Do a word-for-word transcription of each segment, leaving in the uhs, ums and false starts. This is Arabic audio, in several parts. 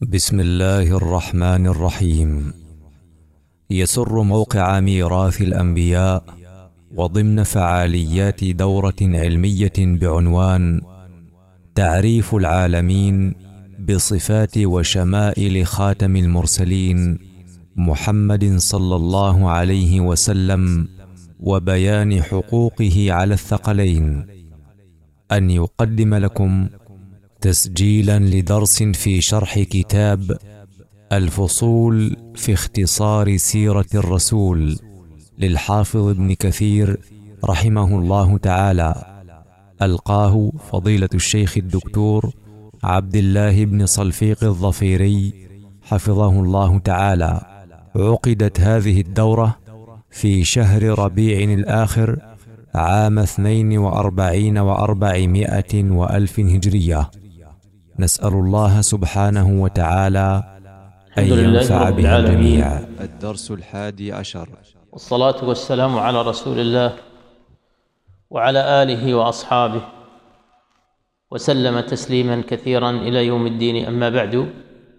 بسم الله الرحمن الرحيم. يسر موقع ميراث الأنبياء وضمن فعاليات دورة علمية بعنوان تعريف العالمين بصفات وشمائل خاتم المرسلين محمد صلى الله عليه وسلم وبيان حقوقه على الثقلين، أن يقدم لكم تسجيلا لدرس في شرح كتاب الفصول في اختصار سيرة الرسول للحافظ ابن كثير رحمه الله تعالى، ألقاه فضيلة الشيخ الدكتور عبد الله بن صلفيق الظفيري حفظه الله تعالى. عقدت هذه الدورة في شهر ربيع الآخر عام اثنين وأربعين وأربعمائة وألف هجرية. نسأل الله سبحانه وتعالى أن ينفع بها الجميع. الدرس الحادي عشر. والصلاة والسلام على رسول الله وعلى آله وأصحابه وسلم تسليما كثيرا إلى يوم الدين، أما بعد.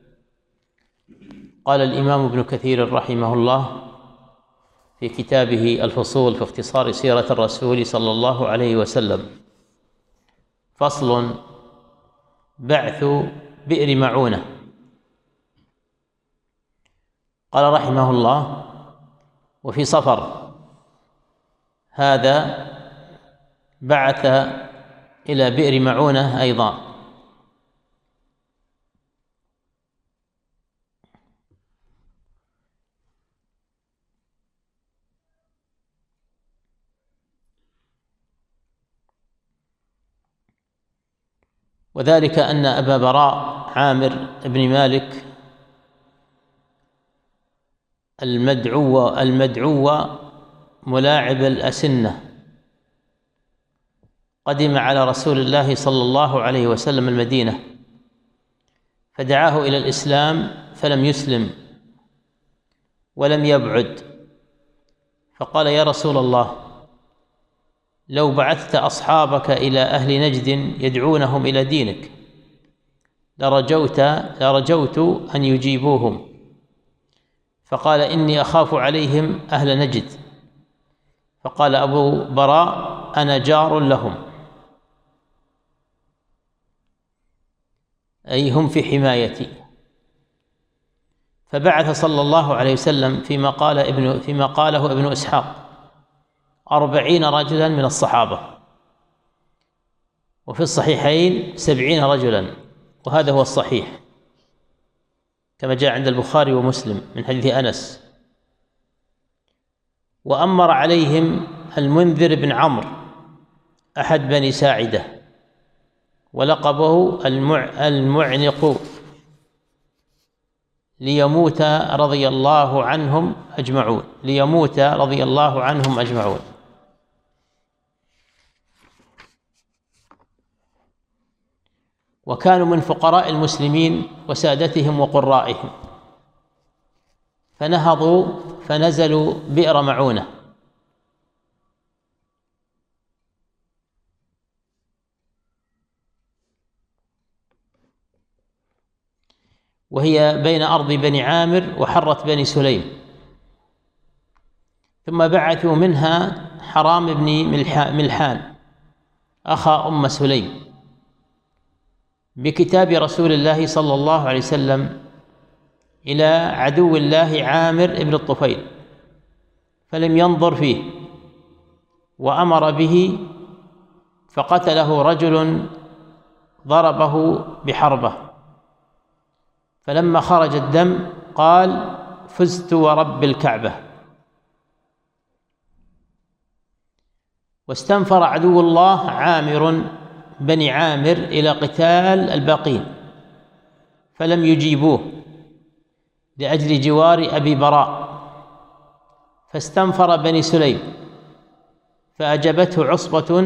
قال الإمام ابن كثير رحمه الله في كتابه الفصول في اختصار سيرة الرسول صلى الله عليه وسلم: فصل: بعث بئر معونة. قال رحمه الله: وفي صفر هذا بعث إلى بئر معونة أيضا. وذلك أن أبا براء عامر بن مالك المدعو المدعو ملاعب الأسنة قدم على رسول الله صلى الله عليه وسلم المدينة، فدعاه إلى الإسلام فلم يسلم ولم يبعد، فقال: يا رسول الله، لو بعثت أصحابك إلى أهل نجد يدعونهم إلى دينك لرجوت لرجوت أن يجيبوهم. فقال: إني أخاف عليهم أهل نجد. فقال أبو براء: أنا جار لهم، أي هم في حمايتي. فبعث صلى الله عليه وسلم فيما قال ابن فيما قاله ابن إسحاق أربعين رجلا من الصحابة، وفي الصحيحين سبعين رجلا، وهذا هو الصحيح كما جاء عند البخاري ومسلم من حديث أنس. وأمر عليهم المنذر بن عمرو أحد بني ساعدة، ولقبه المعنق، ليموت رضي الله عنهم أجمعون ليموت رضي الله عنهم أجمعون. وكانوا من فقراء المسلمين وسادتهم وقرائهم، فنهضوا فنزلوا بئر معونة. وهي بين أرض بني عامر وحرة بني سليم. ثم بعثوا منها حرام بن ملحان أخا أم سليم بكتاب رسول الله صلى الله عليه وسلم إلى عدو الله عامر بن الطفيل، فلم ينظر فيه وأمر به، فقتله رجل ضربه بحربة. فلما خرج الدم قال: فزت ورب الكعبة. واستنفر عدو الله عامر بني عامر إلى قتال الباقين، فلم يجيبوه لأجل جوار أبي براء. فاستنفر بني سليم فأجبته عصبة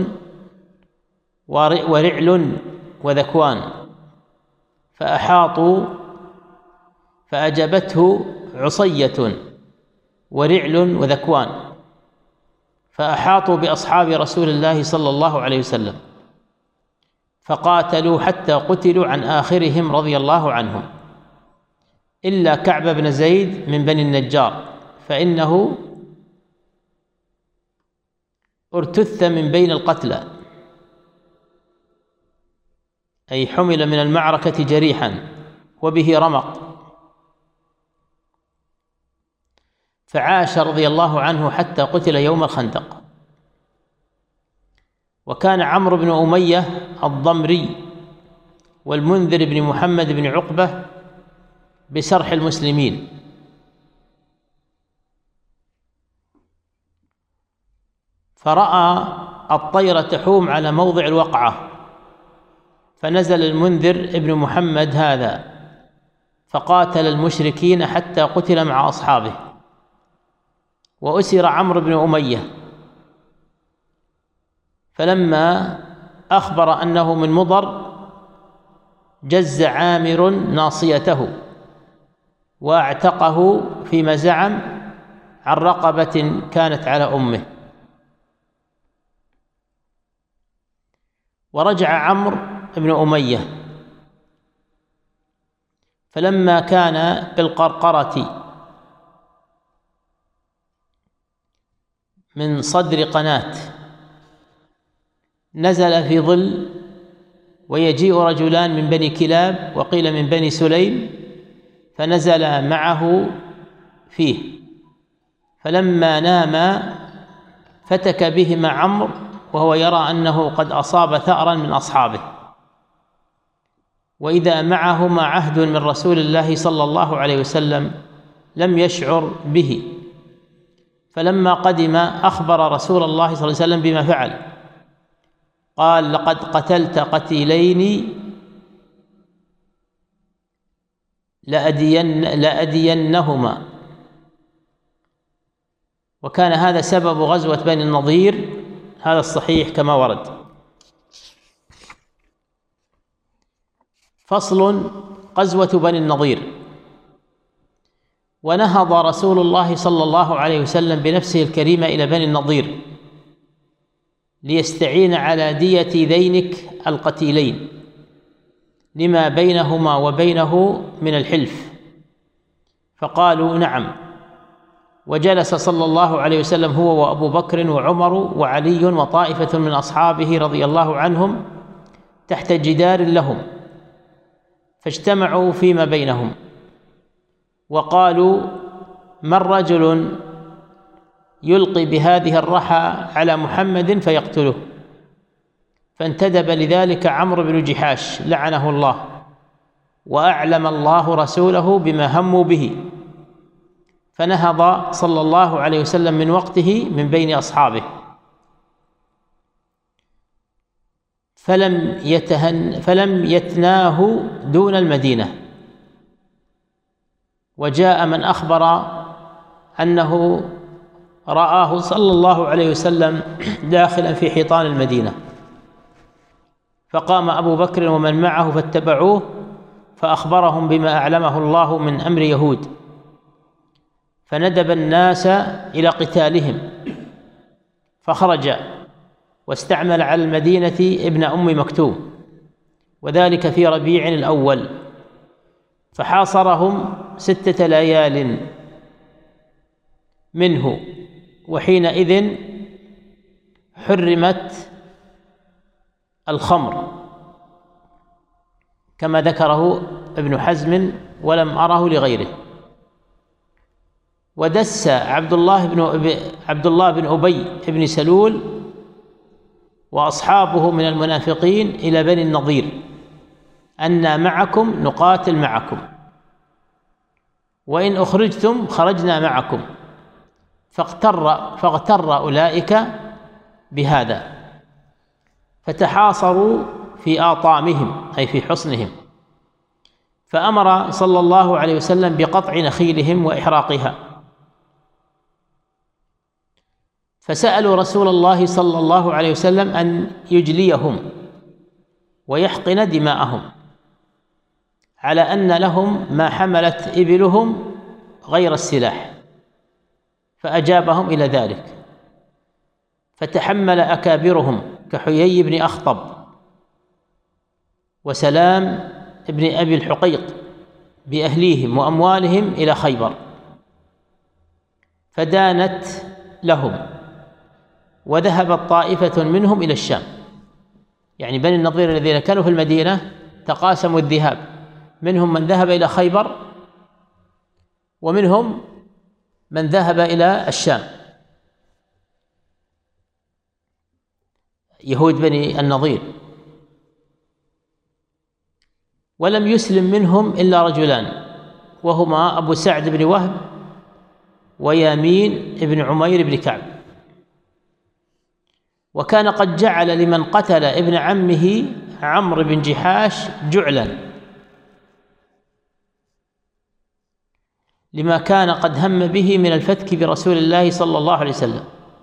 ورعل وذكوان، فأحاطوا فأجبته عصية ورعل وذكوان، فأحاطوا بأصحاب رسول الله صلى الله عليه وسلم، فقاتلوا حتى قتلوا عن آخرهم رضي الله عنهم. إلا كعب بن زيد من بني النجار، فإنه ارتث من بين القتلى، أي حمل من المعركة جريحا وبه رمق، فعاش رضي الله عنه حتى قتل يوم الخندق. وكان عمرو بن أمية الضمري والمنذر بن محمد بن عقبة بسرح المسلمين، فرأى الطير تحوم على موضع الوقعة، فنزل المنذر بن محمد هذا فقاتل المشركين حتى قتل مع أصحابه، وأسر عمرو بن أمية. فلما أخبر أنه من مضر جز عامر ناصيته واعتقه فيما زعم عن رقبة كانت على أمه. ورجع عمرو بن أمية، فلما كان بالقرقرة من صدر قناة نزل في ظل، ويجيء رجلان من بني كلاب وقيل من بني سليم، فنزل معه فيه، فلما نام فتك بهما عمرو وهو يرى أنه قد أصاب ثأرا من أصحابه، وإذا معهما عهد من رسول الله صلى الله عليه وسلم لم يشعر به. فلما قدم أخبر رسول الله صلى الله عليه وسلم بما فعل، قال: لقد قتلت قتيلين لأدين لأدينهما. وكان هذا سبب غزوة بني النضير، هذا الصحيح كما ورد. فصل: غزوة بني النضير. ونهض رسول الله صلى الله عليه وسلم بنفسه الكريمة إلى بني النضير ليستعين على دية ذينك القتيلين لما بينهما وبينه من الحلف، فقالوا: نعم. وجلس صلى الله عليه وسلم هو وأبو بكر وعمر وعلي وطائفة من أصحابه رضي الله عنهم تحت جدار لهم، فاجتمعوا فيما بينهم وقالوا: من رجل يلقي بهذه الرحى على محمد فيقتله؟ فانتدب لذلك عمرو بن جحاش لعنه الله، وأعلم الله رسوله بما هموا به، فنهض صلى الله عليه وسلم من وقته من بين أصحابه، فلم يتهن فلم يتناه دون المدينة. وجاء من أخبر أنه رآه صلى الله عليه وسلم داخلا في حيطان المدينة، فقام أبو بكر ومن معه فاتبعوه، فأخبرهم بما أعلمه الله من أمر يهود، فندب الناس إلى قتالهم، فخرج واستعمل على المدينة ابن أم مكتوم، وذلك في ربيع الأول، فحاصرهم ستة ليال منه، وحينئذ حرمت الخمر كما ذكره ابن حزم ولم أره لغيره. ودس عبد الله بن عبد الله بن أبي بن سلول وأصحابه من المنافقين إلى بني النضير أن معكم نقاتل معكم، وإن أخرجتم خرجنا معكم، فاغتر فاغتر أولئك بهذا، فتحاصروا في آطامهم أي في حصنهم، فأمر صلى الله عليه وسلم بقطع نخيلهم وإحراقها، فسألوا رسول الله صلى الله عليه وسلم أن يجليهم ويحقن دماءهم، على أن لهم ما حملت إبلهم غير السلاح، فأجابهم إلى ذلك، فتحمل أكابرهم كحيي بن أخطب وسلام بن أبي الحقيق بأهليهم وأموالهم إلى خيبر، فدانت لهم، وذهبت طائفة منهم إلى الشام. يعني بني النضير الذين كانوا في المدينة تقاسموا الذهاب، منهم من ذهب إلى خيبر ومنهم من ذهب إلى الشام، يهود بني النضير. ولم يسلم منهم إلا رجلان، وهما أبو سعد بن وهب ويامين بن عمير بن كعب. وكان قد جعل لمن قتل ابن عمه عمرو بن جحاش جعلا، لما كان قد هم به من الفتك برسول الله صلى الله عليه وسلم،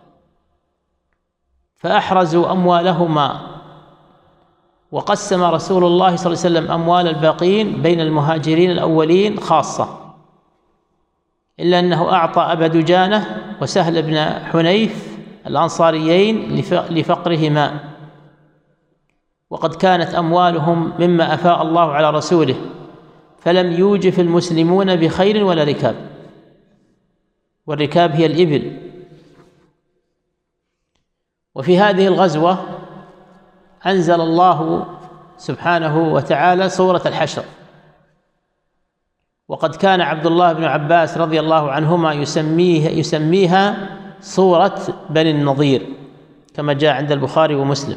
فأحرزوا أموالهما، وقسم رسول الله صلى الله عليه وسلم أموال الباقين بين المهاجرين الأولين خاصة، إلا أنه أعطى أبا دجانة وسهل بن حنيف الأنصاريين لفقرهما، وقد كانت أموالهم مما أفاء الله على رسوله، فلم يوجف المسلمون بخير ولا ركاب، والركاب هي الإبل. وفي هذه الغزوة أنزل الله سبحانه وتعالى سورة الحشر، وقد كان عبد الله بن عباس رضي الله عنهما يسميها, يسميها سورة بني النضير، كما جاء عند البخاري ومسلم.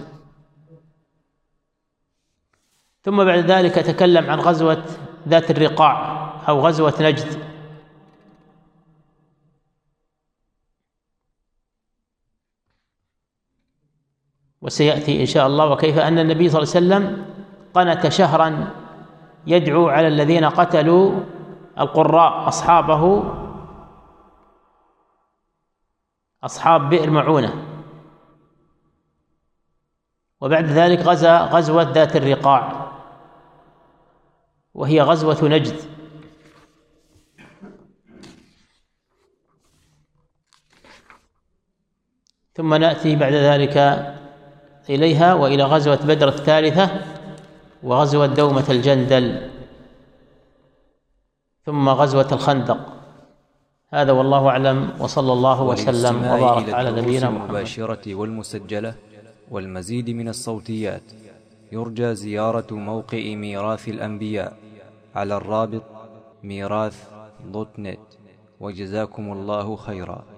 ثم بعد ذلك تكلم عن غزوة ذات الرقاع أو غزوة نجد، وسيأتي إن شاء الله، وكيف أن النبي صلى الله عليه وسلم قنت شهرا يدعو على الذين قتلوا القراء أصحابه أصحاب بئر معونة. وبعد ذلك غزا غزوة ذات الرقاع، وهي غزوة نجد. ثم نأتي بعد ذلك إليها وإلى غزوة بدر الثالثة، وغزوة دومة الجندل، ثم غزوة الخندق. هذا والله أعلم، وصلى الله وسلم وبارك على نبينا محمد. المباشرة والمسجلة والمزيد من الصوتيات يرجى زيارة موقع ميراث الأنبياء على الرابط ميراث دوت نت. وجزاكم الله خيرا.